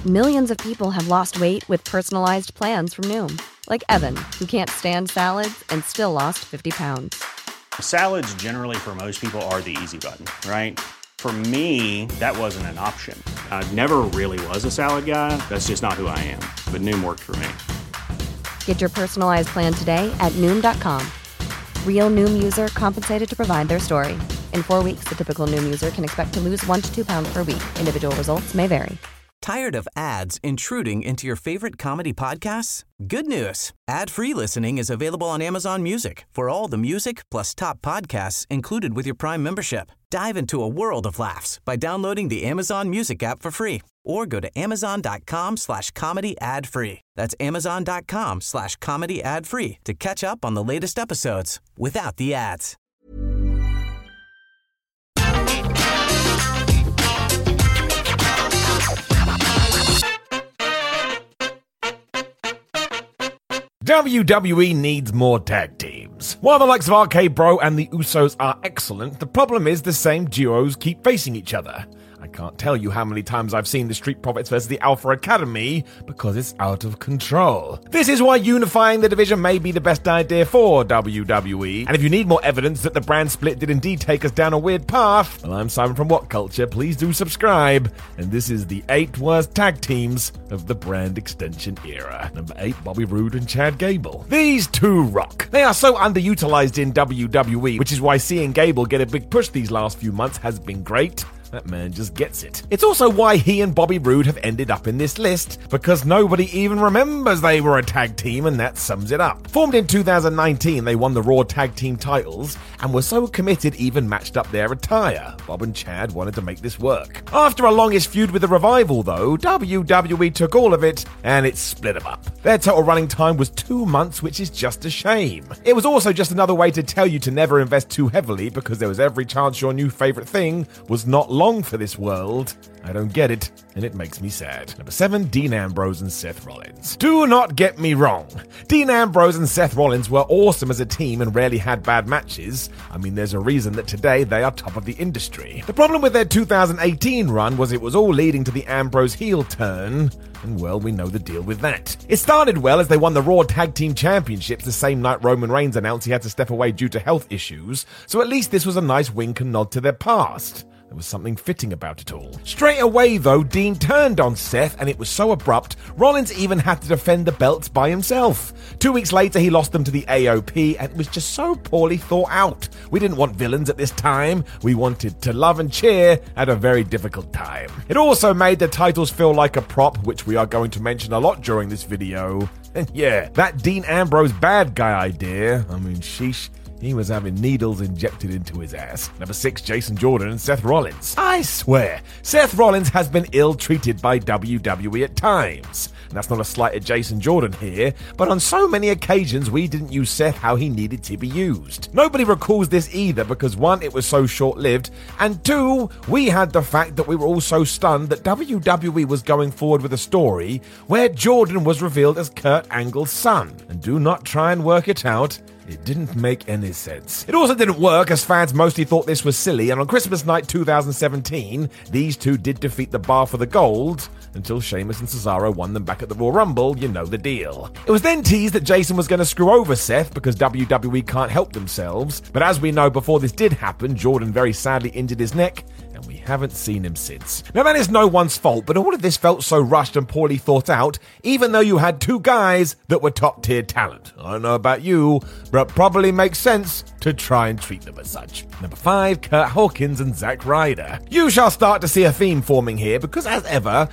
Millions of people have lost weight with personalized plans from Noom. Like Evan, who can't stand salads and still lost 50 pounds. Salads generally for most people are the easy button, right? For me, that wasn't an option. I never really was a salad guy. That's just not who I am. But Noom worked for me. Get your personalized plan today at Noom.com. Real Noom user compensated to provide their story. In 4 weeks, the typical Noom user can expect to lose 1 to 2 pounds per week. Individual results may vary. Tired of ads intruding into your favorite comedy podcasts? Good news. Ad-free listening is available on Amazon Music for all the music plus top podcasts included with your Prime membership. Dive into a world of laughs by downloading the Amazon Music app for free or go to amazon.com/comedy ad-free. That's amazon.com/comedy ad-free to catch up on the latest episodes without the ads. WWE needs more tag teams. While the likes of RK Bro and the Usos are excellent, the problem is the same duos keep facing each other. I can't tell you how many times I've seen the Street Profits versus the Alpha Academy because it's out of control. This is why unifying the division may be the best idea for WWE. And if you need more evidence that the brand split did indeed take us down a weird path, well, I'm Simon from What Culture. Please do subscribe. And this is the 8 worst tag teams of the brand extension era. Number 8, Bobby Roode and Chad Gable. These two rock. They are so underutilized in WWE, which is why seeing Gable get a big push these last few months has been great. That man just gets it. It's also why he and Bobby Roode have ended up in this list, because nobody even remembers they were a tag team, and that sums it up. Formed in 2019, they won the Raw Tag Team titles, and were so committed even matched up their attire. Bob and Chad wanted to make this work. After a longish feud with the Revival, though, WWE took all of it, and it split them up. Their total running time was 2 months, which is just a shame. It was also just another way to tell you to never invest too heavily, because there was every chance your new favorite thing was not long for this world. I don't get it, and it makes me sad. Number 7, Dean Ambrose and Seth Rollins. Do not get me wrong. Dean Ambrose and Seth Rollins were awesome as a team and rarely had bad matches. I mean, there's a reason that today they are top of the industry. The problem with their 2018 run was it was all leading to the Ambrose heel turn, and well, we know the deal with that. It started well as they won the Raw Tag Team Championships the same night Roman Reigns announced he had to step away due to health issues, so at least this was a nice wink and nod to their past. There was something fitting about it all. Straight away, though, Dean turned on Seth, and it was so abrupt, Rollins even had to defend the belts by himself. 2 weeks later, he lost them to the AOP, and it was just so poorly thought out. We didn't want villains at this time. We wanted to love and cheer at a very difficult time. It also made the titles feel like a prop, which we are going to mention a lot during this video. And yeah, that Dean Ambrose bad guy idea, I mean, sheesh. He was having needles injected into his ass. Number 6, Jason Jordan and Seth Rollins. I swear, Seth Rollins has been ill-treated by WWE at times. And that's not a slight at Jason Jordan here, but on so many occasions we didn't use Seth how he needed to be used. Nobody recalls this either because 1, it was so short-lived, and 2, we had the fact that we were all so stunned that WWE was going forward with a story where Jordan was revealed as Kurt Angle's son. And do not try and work it out. It didn't make any sense. It also didn't work as fans mostly thought this was silly, and on Christmas night 2017, these two did defeat the Bar for the Gold until Sheamus and Cesaro won them back at the Royal Rumble. You know the deal. It was then teased that Jason was going to screw over Seth because WWE can't help themselves, but as we know, before this did happen, Jordan very sadly injured his neck, and we haven't seen him since. Now that is no one's fault, but all of this felt so rushed and poorly thought out, even though you had two guys that were top tier talent. I don't know about you, but it probably makes sense to try and treat them as such. Number 5, Kurt Hawkins and Zack Ryder. You shall start to see a theme forming here because, as ever,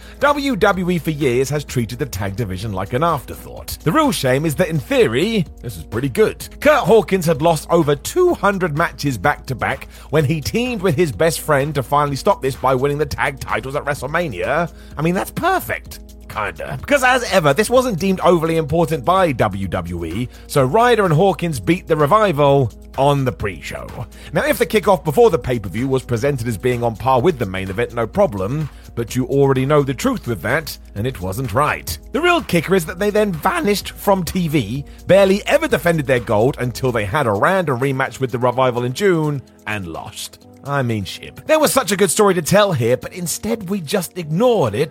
WWE for years has treated the tag division like an afterthought. The real shame is that in theory, this is pretty good. Kurt Hawkins had lost over 200 matches back-to-back when he teamed with his best friend to finally stop this by winning the tag titles at WrestleMania. I mean, that's perfect. Kinda. Because as ever, this wasn't deemed overly important by WWE, so Ryder and Hawkins beat the Revival on the pre-show. Now, if the kickoff before the pay-per-view was presented as being on par with the main event, no problem, but you already know the truth with that, and it wasn't right. The real kicker is that they then vanished from TV, barely ever defended their gold until they had a random rematch with the Revival in June, and lost. I mean, ship. There was such a good story to tell here, but instead we just ignored it.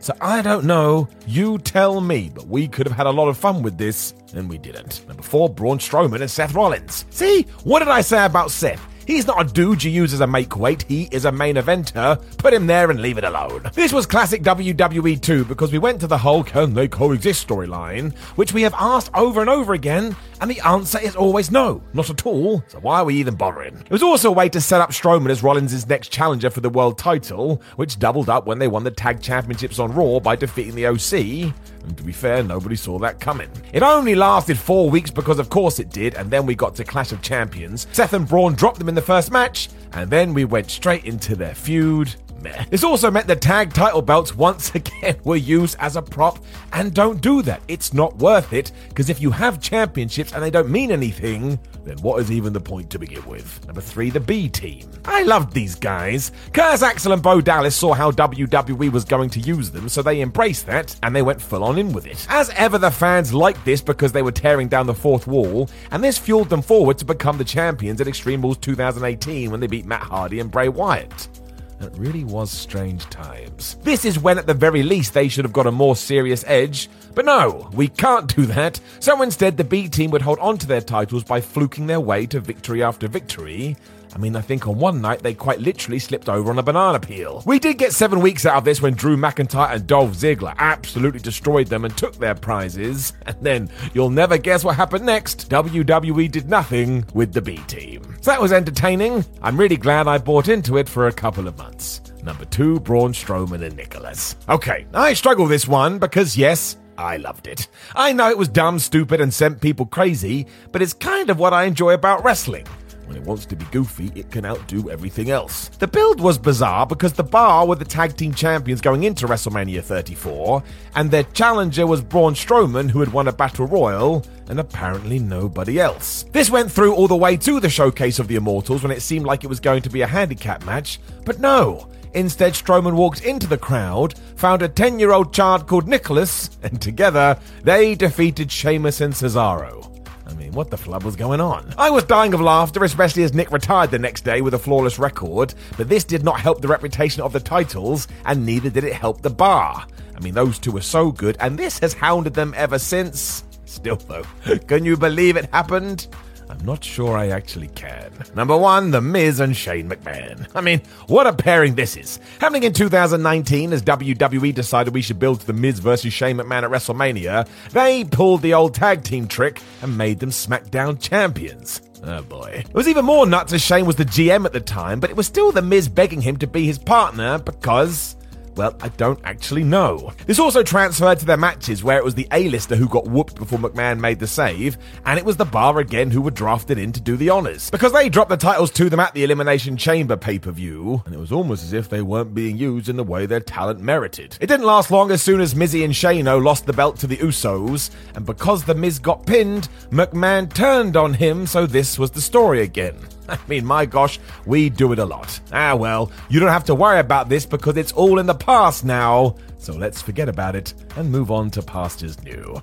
So I don't know, you tell me, but we could have had a lot of fun with this, and we didn't. Number 4, Braun Strowman and Seth Rollins. See, what did I say about Seth? He's not a dude you use as a make-weight, he is a main eventer. Put him there and leave it alone. This was classic WWE too, because we went to the whole can they coexist storyline, which we have asked over and over again, and the answer is always no, not at all, so why are we even bothering? It was also a way to set up Strowman as Rollins' next challenger for the world title, which doubled up when they won the tag championships on Raw by defeating the OC, and to be fair, nobody saw that coming. It only lasted 4 weeks because of course it did, and then we got to Clash of Champions. Seth and Braun dropped them in the first match, and then we went straight into their feud. This also meant the tag title belts once again were used as a prop, and don't do that. It's not worth it, because if you have championships and they don't mean anything, then what is even the point to begin with? Number 3, the B team. I loved these guys. Curtis Axel and Bo Dallas saw how WWE was going to use them, so they embraced that, and they went full on in with it. As ever, the fans liked this because they were tearing down the fourth wall, and this fueled them forward to become the champions at Extreme Rules 2018 when they beat Matt Hardy and Bray Wyatt. It really was strange times. This is when at the very least they should have got a more serious edge, but no, we can't do that, so instead the B team would hold on to their titles by fluking their way to victory after victory. I think on one night they quite literally slipped over on a banana peel. We did get 7 weeks out of this when Drew McIntyre and Dolph Ziggler absolutely destroyed them and took their prizes. And then, you'll never guess what happened next. WWE did nothing with the B team. So that was entertaining. I'm really glad I bought into it for a couple of months. Number 2, Braun Strowman and Nicholas. Okay, I struggle this one because yes, I loved it. I know it was dumb, stupid, and sent people crazy, but it's kind of what I enjoy about wrestling. When it wants to be goofy, it can outdo everything else. The build was bizarre because the Bar were the tag team champions going into WrestleMania 34, and their challenger was Braun Strowman, who had won a Battle Royal, and apparently nobody else. This went through all the way to the Showcase of the Immortals when it seemed like it was going to be a handicap match, but no. Instead, Strowman walked into the crowd, found a 10-year-old child called Nicholas, and together, they defeated Sheamus and Cesaro. What the flub was going on? I was dying of laughter, especially as Nick retired the next day with a flawless record, but this did not help the reputation of the titles, and neither did it help the Bar. Those two were so good, and this has hounded them ever since. Still though, can you believe it happened? I'm not sure I actually can. Number 1, The Miz and Shane McMahon. What a pairing this is. Happening in 2019, as WWE decided we should build The Miz versus Shane McMahon at WrestleMania, they pulled the old tag team trick and made them SmackDown champions. Oh boy. It was even more nuts as Shane was the GM at the time, but it was still The Miz begging him to be his partner because... well, I don't actually know. This also transferred to their matches where it was the A-lister who got whooped before McMahon made the save, and it was the Bar again who were drafted in to do the honors. Because they dropped the titles to them at the Elimination Chamber pay-per-view, and it was almost as if they weren't being used in the way their talent merited. It didn't last long as soon as Mizzy and Shano lost the belt to the Usos, and because the Miz got pinned, McMahon turned on him, so this was the story again. My gosh, we do it a lot. Well, you don't have to worry about this because it's all in the past now. So let's forget about it and move on to pastures new.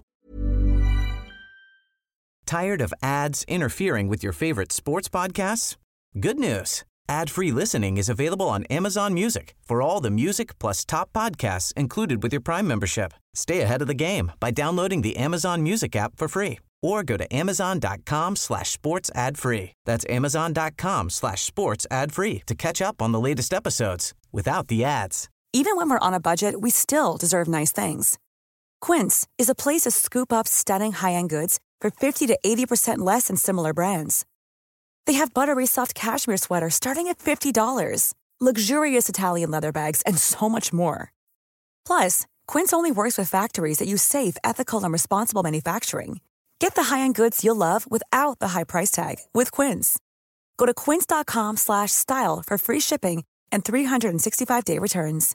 Tired of ads interfering with your favorite sports podcasts? Good news. Ad-free listening is available on Amazon Music for all the music plus top podcasts included with your Prime membership. Stay ahead of the game by downloading the Amazon Music app for free. Or go to amazon.com/sports ad free. That's amazon.com/sports ad free to catch up on the latest episodes without the ads. Even when we're on a budget, we still deserve nice things. Quince is a place to scoop up stunning high-end goods for 50 to 80% less than similar brands. They have buttery soft cashmere sweaters starting at $50, luxurious Italian leather bags, and so much more. Plus, Quince only works with factories that use safe, ethical, and responsible manufacturing. Get the high-end goods you'll love without the high price tag with Quince. Go to quince.com/style for free shipping and 365-day returns.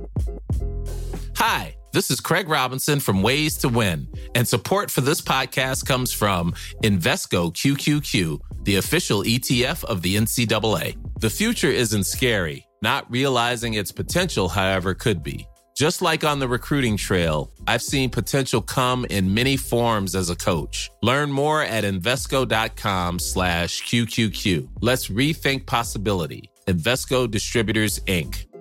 Hi, this is Craig Robinson from Ways to Win, and support for this podcast comes from Invesco QQQ, the official ETF of the NCAA. The future isn't scary. Not realizing its potential, however, could be. Just like on the recruiting trail, I've seen potential come in many forms as a coach. Learn more at Invesco.com/QQQ. Let's rethink possibility. Invesco Distributors, Inc.